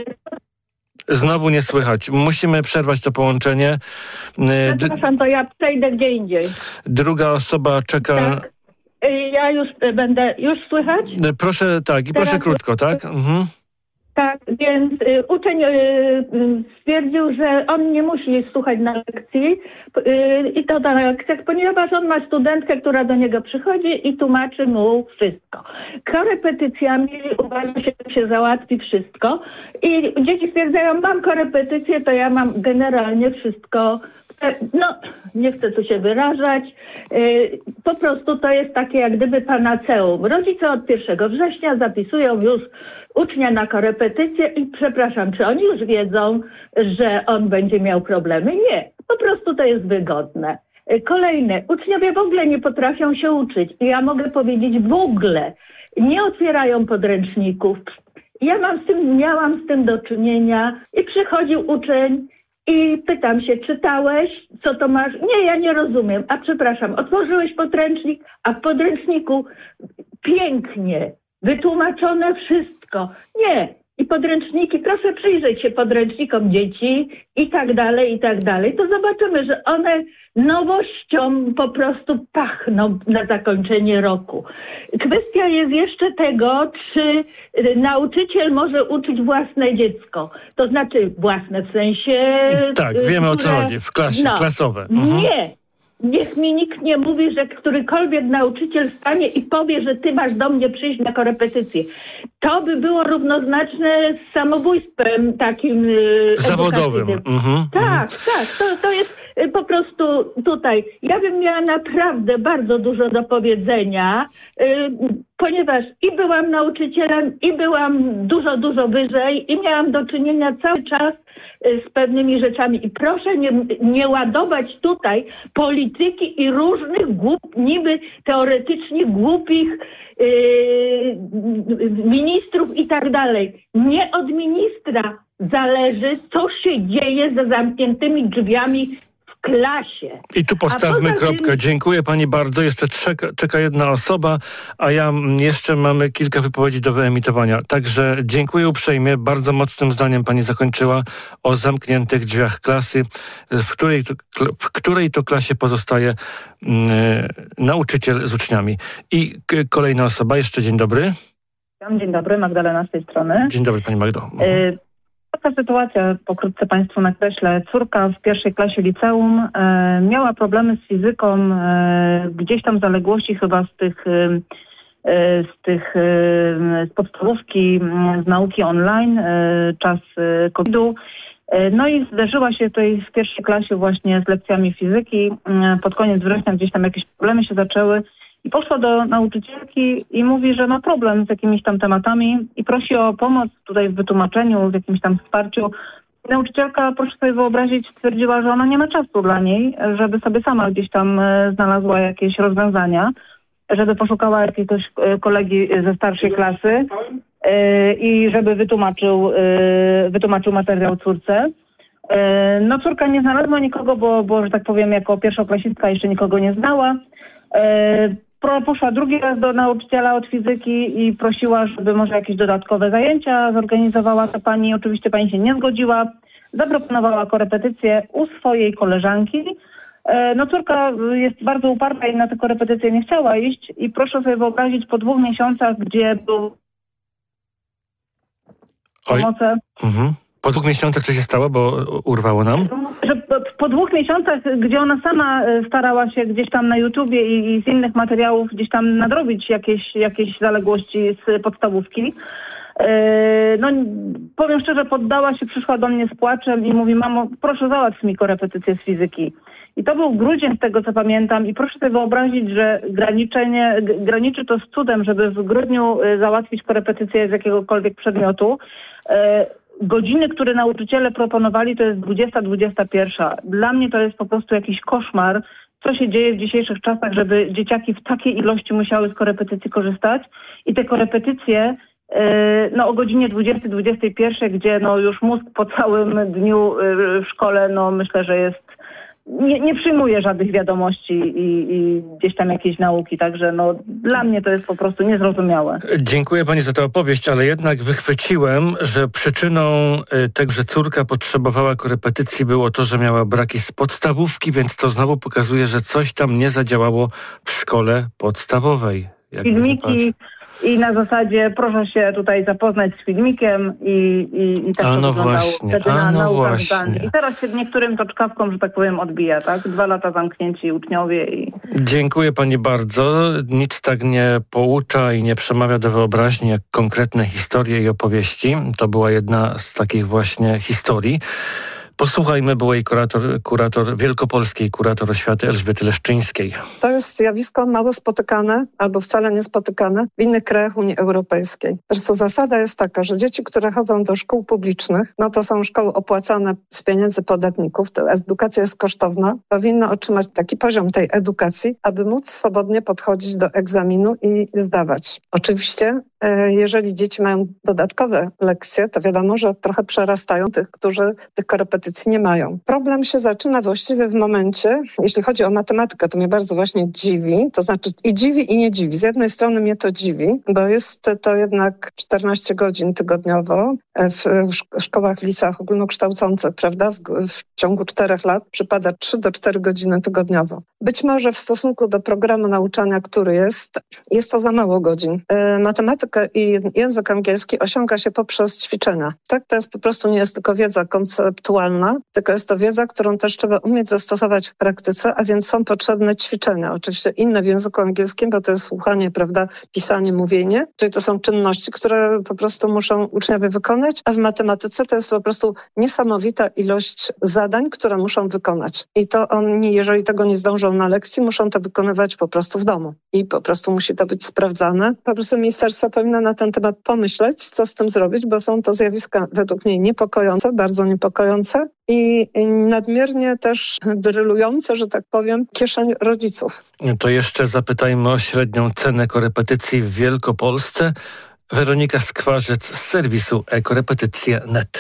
Speaker 2: Znowu nie słychać. Musimy przerwać to połączenie.
Speaker 19: Przepraszam, to ja przejdę gdzie indziej.
Speaker 2: Druga osoba czeka...
Speaker 19: Tak. Ja już będę... Już słychać?
Speaker 2: Proszę, tak. I proszę
Speaker 19: Teraz...
Speaker 2: krótko, tak? Mhm.
Speaker 19: Tak, więc y, uczeń y, y, stwierdził, że on nie musi słuchać na lekcji y, i to na lekcjach, ponieważ on ma studentkę, która do niego przychodzi i tłumaczy mu wszystko. Korepetycjami uważa się, że się załatwi wszystko i dzieci stwierdzają, mam korepetycję, to ja mam generalnie wszystko. No, nie chcę tu się wyrażać. Yy, po prostu to jest takie jak gdyby panaceum. Rodzice od pierwszego września zapisują już ucznia na korepetycję i przepraszam, czy oni już wiedzą, że on będzie miał problemy? Nie. Po prostu to jest wygodne. Yy, kolejne. Uczniowie w ogóle nie potrafią się uczyć. I ja mogę powiedzieć w ogóle. Nie otwierają podręczników. Ja mam z tym, miałam z tym do czynienia i przychodził uczeń i pytam się, czytałeś, co to masz? Nie, ja nie rozumiem. A przepraszam, otworzyłeś podręcznik, a w podręczniku pięknie, wytłumaczone wszystko. Nie. I podręczniki, proszę przyjrzeć się podręcznikom dzieci i tak dalej, i tak dalej. To zobaczymy, że one nowością po prostu pachną na zakończenie roku. Kwestia jest jeszcze tego, czy nauczyciel może uczyć własne dziecko. To znaczy własne w sensie...
Speaker 2: Tak, wiemy o co
Speaker 19: które,
Speaker 2: chodzi, w klasie,
Speaker 19: no,
Speaker 2: klasowe. Mhm.
Speaker 19: Nie. Niech mi nikt nie mówi, że którykolwiek nauczyciel stanie i powie, że ty masz do mnie przyjść na korepetycję. To by było równoznaczne z samobójstwem takim
Speaker 2: zawodowym. Mhm.
Speaker 19: Tak, tak. To, to jest po prostu tutaj. Ja bym miała naprawdę bardzo dużo do powiedzenia, ponieważ i byłam nauczycielem, i byłam dużo, dużo wyżej i miałam do czynienia cały czas z pewnymi rzeczami. I proszę nie, nie ładować tutaj polityki i różnych głup, niby teoretycznie głupich yy, ministrów i tak dalej. Nie od ministra zależy, co się dzieje za zamkniętymi drzwiami w w klasie.
Speaker 2: I tu postawmy
Speaker 19: A poza
Speaker 2: kropkę.
Speaker 19: tym-
Speaker 2: Dziękuję pani bardzo. Jeszcze czeka, czeka jedna osoba, a ja m, jeszcze mamy kilka wypowiedzi do wyemitowania. Także dziękuję uprzejmie. Bardzo mocnym zdaniem pani zakończyła o zamkniętych drzwiach klasy, w której to, w której to klasie pozostaje mm, nauczyciel z uczniami. I k- kolejna osoba. Jeszcze dzień dobry.
Speaker 20: Dzień dobry, Magdalena z tej strony.
Speaker 2: Dzień dobry pani Magdo.
Speaker 20: Y, Taka sytuacja, pokrótce Państwu nakreślę. Córka w pierwszej klasie liceum e, miała problemy z fizyką, e, gdzieś tam zaległości chyba z tych, e, z tych e, z podstawówki, z nauki online, e, czas e, kowida. E, No i zderzyła się tutaj w pierwszej klasie właśnie z lekcjami fizyki. E, Pod koniec września gdzieś tam jakieś problemy się zaczęły. I poszła do nauczycielki i mówi, że ma problem z jakimiś tam tematami i prosi o pomoc tutaj w wytłumaczeniu, w jakimś tam wsparciu. Nauczycielka, proszę sobie wyobrazić, stwierdziła, że ona nie ma czasu dla niej, żeby sobie sama gdzieś tam e, znalazła jakieś rozwiązania, żeby poszukała jakiegoś e, kolegi ze starszej klasy e, i żeby wytłumaczył, e, wytłumaczył materiał córce. E, No córka nie znalazła nikogo, bo, bo, że tak powiem, jako pierwszoklasistka jeszcze nikogo nie znała. E, pro- Poszła drugi raz do nauczyciela od fizyki i prosiła, żeby może jakieś dodatkowe zajęcia zorganizowała ta pani. Oczywiście pani się nie zgodziła. Zaproponowała korepetycję u swojej koleżanki. E, No córka jest bardzo uparta i na te korepetycje nie chciała iść. I proszę sobie wyobrazić, po dwóch miesiącach, gdzie był
Speaker 2: Oj.
Speaker 20: pomoce...
Speaker 2: Mhm. Po dwóch miesiącach co się stało, bo urwało nam?
Speaker 20: Że po, po dwóch miesiącach, gdzie ona sama e, starała się gdzieś tam na YouTubie i, i z innych materiałów gdzieś tam nadrobić jakieś, jakieś zaległości z podstawówki, e, no powiem szczerze, poddała się, przyszła do mnie z płaczem i mówi: mamo, proszę załatw mi korepetycję z fizyki. I to był grudzień, z tego co pamiętam, i proszę sobie wyobrazić, że graniczenie, g- graniczy to z cudem, żeby w grudniu e, załatwić korepetycję z jakiegokolwiek przedmiotu. E, Godziny, które nauczyciele proponowali, to jest dwudziesta dwudziesta pierwsza. Dla mnie to jest po prostu jakiś koszmar, co się dzieje w dzisiejszych czasach, żeby dzieciaki w takiej ilości musiały z korepetycji korzystać. I te korepetycje yy, no, o godzinie dwudziestej dwudziestej pierwszej, gdzie no, już mózg po całym dniu yy, w szkole, no myślę, że jest nie, nie przyjmuje żadnych wiadomości i, i gdzieś tam jakiejś nauki. Także no, dla mnie to jest po prostu niezrozumiałe.
Speaker 2: Dziękuję pani za tę opowieść, ale jednak wychwyciłem, że przyczyną y, tego, że córka potrzebowała korepetycji, było to, że miała braki z podstawówki, więc to znowu pokazuje, że coś tam nie zadziałało w szkole podstawowej. Jak
Speaker 20: Filmiki i na zasadzie proszę się tutaj zapoznać z filmikiem i, i, i tak
Speaker 2: A
Speaker 20: to
Speaker 2: no
Speaker 20: wyglądało
Speaker 2: właśnie,
Speaker 20: wtedy
Speaker 2: a
Speaker 20: na
Speaker 2: no
Speaker 20: naukach
Speaker 2: właśnie.
Speaker 20: zdalnych. I teraz się niektórym to czkawką, że tak powiem, odbija, tak? Dwa lata zamknięci uczniowie i...
Speaker 2: Dziękuję pani bardzo. Nic tak nie poucza i nie przemawia do wyobraźni jak konkretne historie i opowieści. To była jedna z takich właśnie historii. Posłuchajmy byłej kurator, kurator wielkopolskiej, kurator oświaty Elżbiety Leszczyńskiej.
Speaker 21: To jest zjawisko mało spotykane albo wcale niespotykane w innych krajach Unii Europejskiej. Zresztą zasada jest taka, że dzieci, które chodzą do szkół publicznych, no to są szkoły opłacane z pieniędzy podatników, to edukacja jest kosztowna, powinny otrzymać taki poziom tej edukacji, aby móc swobodnie podchodzić do egzaminu i zdawać. Oczywiście, jeżeli dzieci mają dodatkowe lekcje, to wiadomo, że trochę przerastają tych, którzy tych korepetycji nie mają. Problem się zaczyna właściwie w momencie, jeśli chodzi o matematykę, to mnie bardzo właśnie dziwi, to znaczy i dziwi i nie dziwi. Z jednej strony mnie to dziwi, bo jest to jednak czternaście godzin tygodniowo w, w szkołach, w liceach ogólnokształcących, prawda? W, w ciągu czterech lat przypada trzy do czterech godziny tygodniowo. Być może w stosunku do programu nauczania, który jest, jest to za mało godzin. E, matematykę i język angielski osiąga się poprzez ćwiczenia. Tak? To jest po prostu nie jest tylko wiedza konceptualna, tylko jest to wiedza, którą też trzeba umieć zastosować w praktyce, a więc są potrzebne ćwiczenia. Oczywiście inne w języku angielskim, bo to jest słuchanie, prawda, pisanie, mówienie, czyli to są czynności, które po prostu muszą uczniowie wykonać, a w matematyce to jest po prostu niesamowita ilość zadań, które muszą wykonać. I to oni, jeżeli tego nie zdążą na lekcji, muszą to wykonywać po prostu w domu. I po prostu musi to być sprawdzane. Po prostu ministerstwo powinno na ten temat pomyśleć, co z tym zrobić, bo są to zjawiska według mnie niepokojące, bardzo niepokojące i nadmiernie też drylujące, że tak powiem, kieszeń rodziców.
Speaker 2: To jeszcze zapytajmy o średnią cenę korepetycji w Wielkopolsce. Weronika Skwarzec z serwisu e korepetycje kropka net.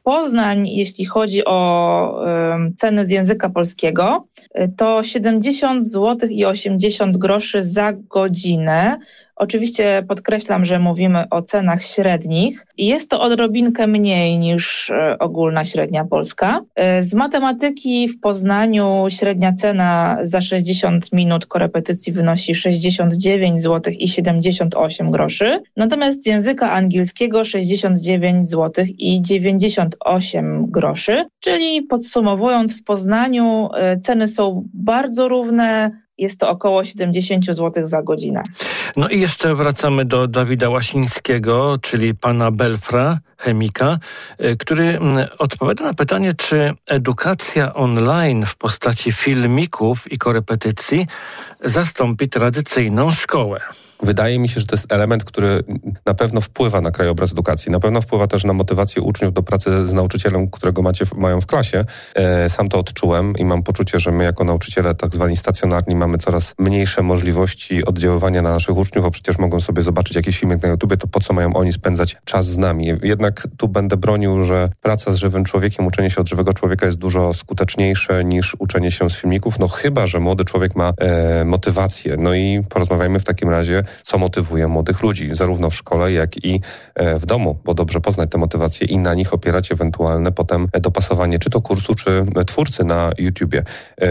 Speaker 12: Poznań, jeśli chodzi o y, ceny z języka polskiego, y, to siedemdziesiąt złotych i osiemdziesiąt groszy za godzinę. Oczywiście podkreślam, że mówimy o cenach średnich i jest to odrobinkę mniej niż y, ogólna średnia polska. Y, z matematyki w Poznaniu średnia cena za sześćdziesiąt minut korepetycji wynosi sześćdziesiąt dziewięć złotych i siedemdziesiąt osiem groszy. Natomiast z języka angielskiego sześćdziesiąt dziewięć złotych i dziewięćdziesiąt osiem groszy. Czyli podsumowując, w Poznaniu y, ceny są bardzo równe. Jest to około siedemdziesiąt złotych za godzinę.
Speaker 2: No i jeszcze wracamy do Dawida Łasińskiego, czyli pana Belfra, chemika, który odpowiada na pytanie, czy edukacja online w postaci filmików i korepetycji zastąpi tradycyjną szkołę.
Speaker 16: Wydaje mi się, że to jest element, który na pewno wpływa na krajobraz edukacji. Na pewno wpływa też na motywację uczniów do pracy z nauczycielem, którego macie, mają w klasie. E, sam to odczułem i mam poczucie, że my jako nauczyciele tak zwani stacjonarni mamy coraz mniejsze możliwości oddziaływania na naszych uczniów, bo przecież mogą sobie zobaczyć jakiś filmik na YouTubie, to po co mają oni spędzać czas z nami. Jednak tu będę bronił, że praca z żywym człowiekiem, uczenie się od żywego człowieka jest dużo skuteczniejsze niż uczenie się z filmików, no chyba że młody człowiek ma e, motywację. No i porozmawiajmy w takim razie, co motywuje młodych ludzi, zarówno w szkole, jak i w domu, bo dobrze poznać te motywacje i na nich opierać ewentualne potem dopasowanie czy to kursu, czy twórcy na YouTubie.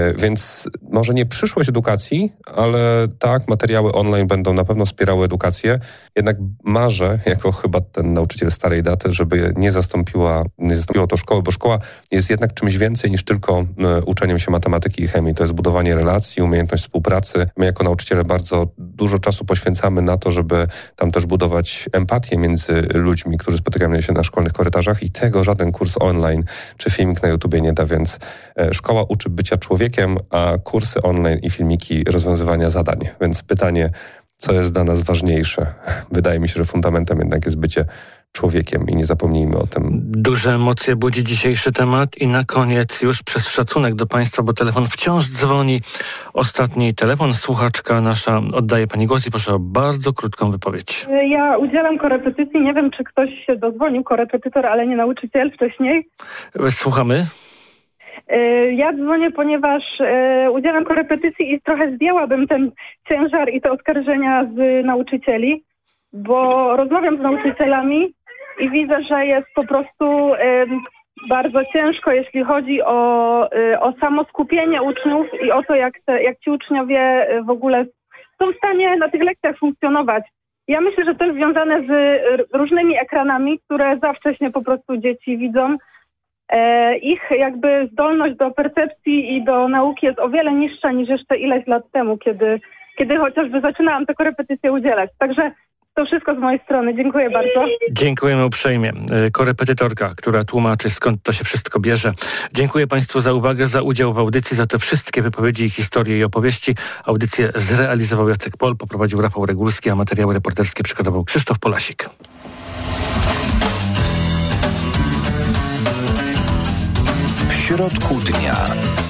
Speaker 16: Więc może nie przyszłość edukacji, ale tak, materiały online będą na pewno wspierały edukację, jednak marzę, jako chyba ten nauczyciel starej daty, żeby nie zastąpiła, nie zastąpiło to szkoły, bo szkoła jest jednak czymś więcej niż tylko uczeniem się matematyki i chemii. To jest budowanie relacji, umiejętność współpracy. My jako nauczyciele bardzo dużo czasu poświęcamy na to, żeby tam też budować empatię między ludźmi, którzy spotykają się na szkolnych korytarzach i tego żaden kurs online czy filmik na YouTubie nie da, więc szkoła uczy bycia człowiekiem, a kursy online i filmiki rozwiązywania zadań. Więc pytanie, co jest dla nas ważniejsze? Wydaje mi się, że fundamentem jednak jest bycie człowiekiem i nie zapomnijmy o tym.
Speaker 2: Duże emocje budzi dzisiejszy temat i na koniec już przez szacunek do Państwa, bo telefon wciąż dzwoni. Ostatni telefon, słuchaczka nasza oddaje Pani głos i proszę o bardzo krótką wypowiedź.
Speaker 3: Ja udzielam korepetycji, nie wiem czy ktoś się dozwonił, korepetytor, ale nie nauczyciel wcześniej.
Speaker 2: Słuchamy.
Speaker 3: Ja dzwonię, ponieważ udzielam korepetycji i trochę zdjęłabym ten ciężar i te oskarżenia z nauczycieli, bo rozmawiam z nauczycielami i widzę, że jest po prostu y, bardzo ciężko, jeśli chodzi o, y, o samo skupienie uczniów i o to, jak, te, jak ci uczniowie w ogóle są w stanie na tych lekcjach funkcjonować. Ja myślę, że to jest związane z różnymi ekranami, które za wcześnie po prostu dzieci widzą. E, ich jakby zdolność do percepcji i do nauki jest o wiele niższa niż jeszcze ileś lat temu, kiedy, kiedy chociażby zaczynałam te korepetycje udzielać. Także to wszystko z mojej strony. Dziękuję bardzo.
Speaker 2: Dziękujemy uprzejmie. Korepetytorka, która tłumaczy, skąd to się wszystko bierze. Dziękuję Państwu za uwagę, za udział w audycji, za te wszystkie wypowiedzi, historie i opowieści. Audycję zrealizował Jacek Pol, poprowadził Rafał Regulski, a materiały reporterskie przygotował Krzysztof Polasik.
Speaker 22: W środku dnia.